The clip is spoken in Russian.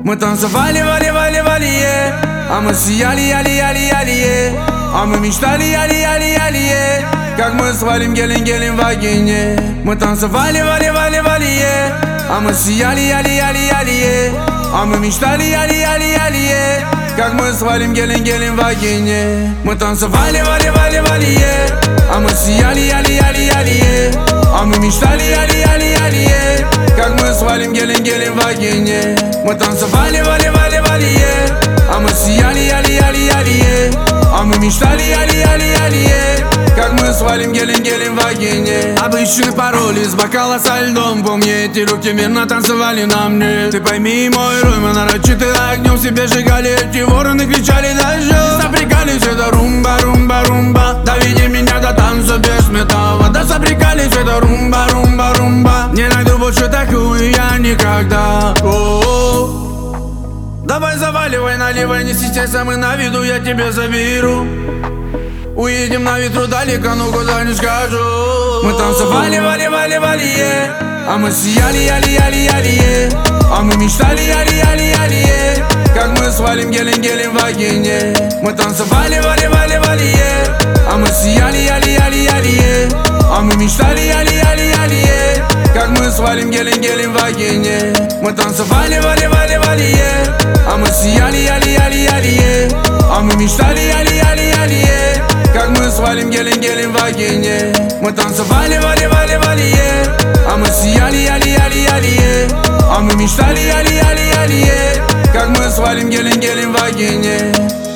Мы танцевали, вали, вали, вали, а мы сияли, яли, яли, яли, а мы мечтали, яли, яли, яли, как мы свалим гелем, гелем в вагине. Мы танцевали, вали, вали, вали, а мы сияли, яли, яли, яли, а мы мечтали, яли, яли, яли, как мы свалим гелем, гелем в вагине. Мы танцевали, вали, вали, вали, а мы сияли, яли, яли, яли, а мы мечтали, яли, яли, яли, как мы свалим гелем, гелем в вагине. Мы танцевали, вали, вали, вали, а мы сияли, яли, яли, яли, а мы мечтали, яли, яли, яли, как мы свалим гелем, гелем в вагине. Обычный пароль из бокала со льдом. Помни, эти руки мирно танцевали на мне. Ты пойми, мой рой, мы нарочито огнем себе сжигали. Эти вороны кричали дождем. Сопрягались, это румба, румба, румба. Доведи меня до танца без металла. Да сопрягались, это румба, румба, румба. Не найду больше такую я никогда. О-о-о. Давай заваливай, наливай, не стесняйся, мы на виду, я тебе заберу. Уедем на ветру далеко, но куда не скажу. Мы танцевали, вали, вали, вали, а мы сияли, яли, яли, яли, а мы мечтали, яли, яли, яли, как мы свалим гелем, гелем в вагине. Мы танцевали, вали, вали, вали, а мы сияли, яли, яли, яли, а мы мечтали, яли, яли, яли, как мы свалим гелем, гелем в вагине. Мы танцевали, вали, вали, вали, а мы сияли, яли, яли, яли, а мы мечтали, яли, яли, яли, как мы свалим гелем, гелем в вагине. Мы танцевали, вали, вали, вали, а мы сияли, яли, яли, яли, а мы мечтали, яли, яли, яли, как мы свалим гелем, гелем в вагине.